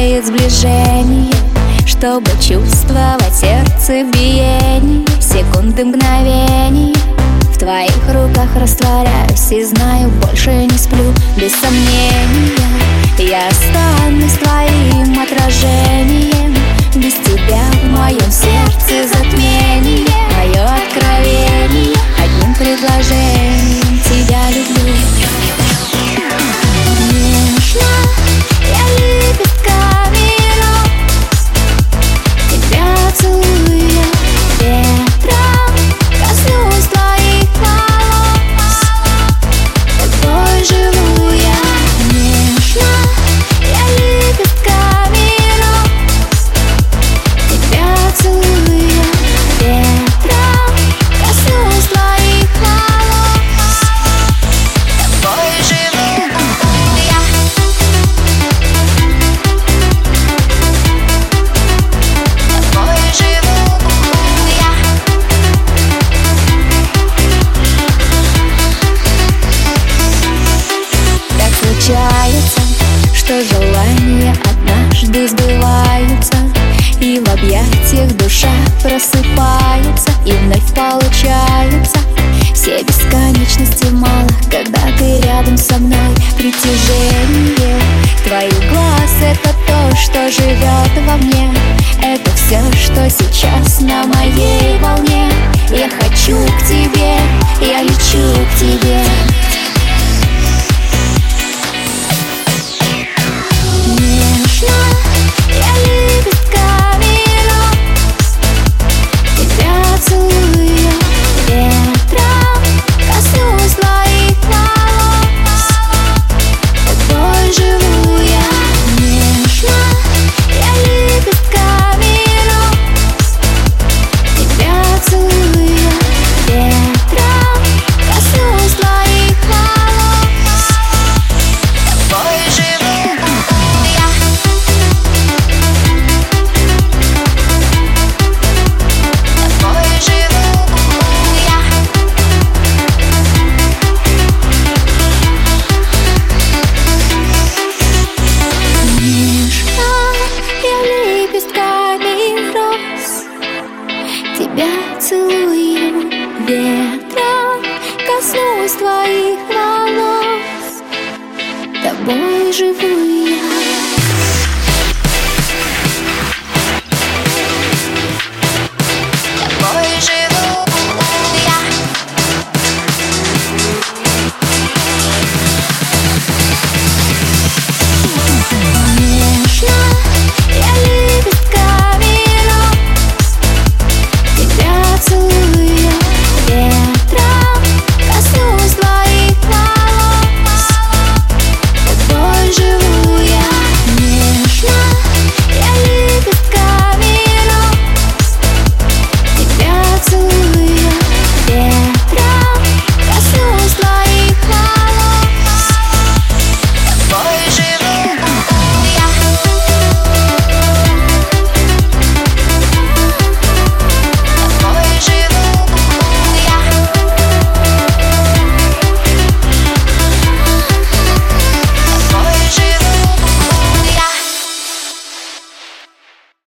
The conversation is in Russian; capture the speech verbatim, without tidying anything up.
греет сближение, чтобы чувствовать сердцебиение. Секунды, мгновения в твоих руках растворяюсь и знаю, больше не сплю. Без сомнения я останусь твоим отражением. Без тебя в моем сердце затмение. Мое откровение одним предложением: тебя люблю. Нежно я лепестками роз тебя целую, ветром коснусь твоих волос. Тобой живу я. Нежно я лепестками роз тебя целую, ветром коснусь твоих волос. Тобой живу я. Тобой живу я. Так случается, что желания однажды сбываются, и в объятиях душа просыпается, и вновь получается все бесконечности мало, когда ты рядом со мной. Притяжение твоих глаз — это то, что живет во мне. Это все, что сейчас на моей волне. Я хочу к тебе, я лечу к тебе. Нежно я лепестками роз тебя целую, ветром коснусь твоих волос. Тобой живу я. Нежно я лепестками роз тебя целую, ветром коснусь твоих волос. Тобой живу я. Тобой живу я. Нежно я лепестками роз тебя целую, ветром коснусь твоих волос. Тобой живу я.